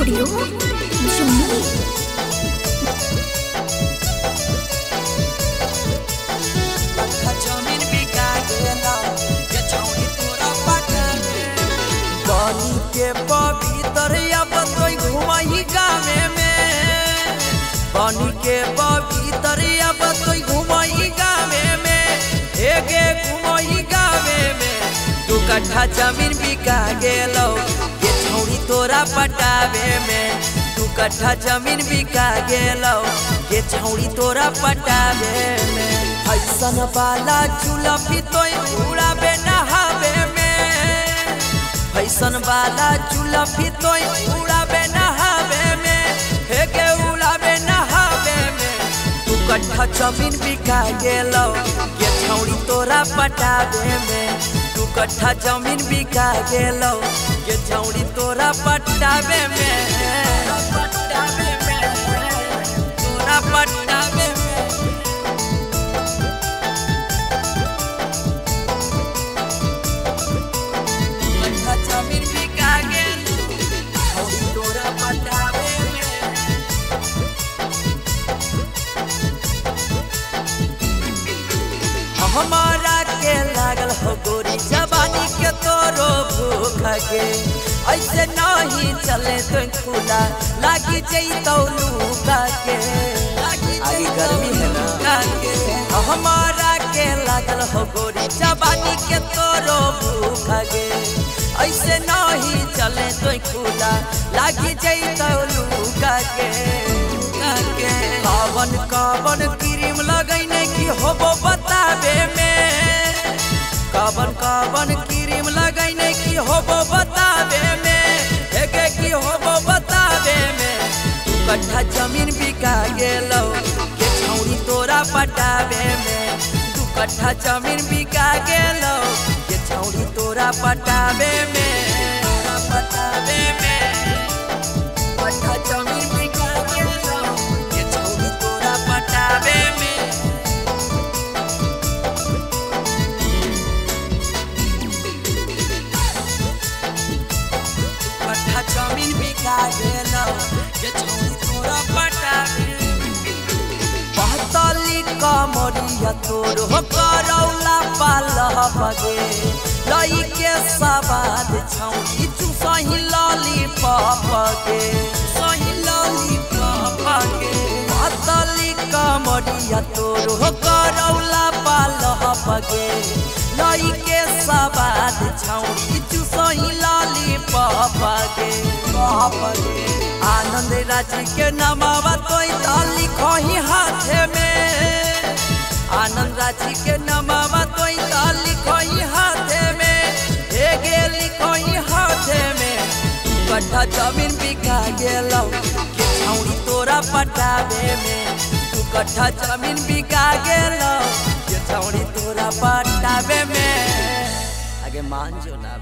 Studio Jamui. जमीन बिका गेला ये छौरी तोरा पटन पानी के पवित्र अब तोय घुमाई गावे में पानी के पवित्र अब तोय घुमाई गावे में एगे घुमाई गावे में 2 कट्ठा जमीन बिका गेलो ये छौरी तोरा पटावे में 2 कट्ठा जमीन बिका गेलो ये छौरी तोरा पटावे में ऐसन वाला चूल्हा भी तो उड़ाबे नहावे में ऐसन वाला चूल्हा भी तो उड़ाबे नहावे में हेगे उड़ाबे नहावे में 2 कट्ठा जमीन बिका गेलो ये छौरी तोरा पटावे में 2 कट्ठा जमीन बिका गेलो ये छौरी तोरा पटावे में तोरा पटावे में जमीन बिका गेल छौरी तोरा पटावे में हमारा के लागल हो गोरी जवानी के तोरो भूख गे ऐसे नहीं चले तो खुला लागी जैतो लूका के आगे गर्मी है ना हमारा के लागल हो गोरी जवानी के तोरो भूख गे ऐसे नहीं चले तो खुला लागी जैतो लूका के कवन कवन क्रीम लगैने की होबो बतावे में कवन कवन क्रीम लगैने की होबो बतावे में एके की होबो बतावे में 2 कट्ठा जमीन बिका गेलो के छौरी तोरा पटावे में 2 कट्ठा जमीन बिका गेलो के छौरी तोरा पटावे में पटावे में कट्ठा जमीन बिका गेलो के छौरी तोरा पटावे में कट्ठा जमीन बिका गेलो के छौरी तोरा पटावे पहतली कमरिया तोर हो करौला पालह बगे लई के सवाद छौरी चुसही लाली पपगे सही लाली पपगे पहतली कमरिया तोर हो करौला पालह बगे लई के सवाद छौरी चुसही लाली पपगे आनंद राजी के नमावा तोय लिखही हाथे में आनंद राजी के नमावा तोय लिखही हाथे में हेगे लिखही हाथे में 2 कट्ठा जमीन बिका गेलो के छौरी तोरा पटावे में 2 कट्ठा जमीन बिका गेलो के छौरी तोरा पटावे में आगे मान जो ना।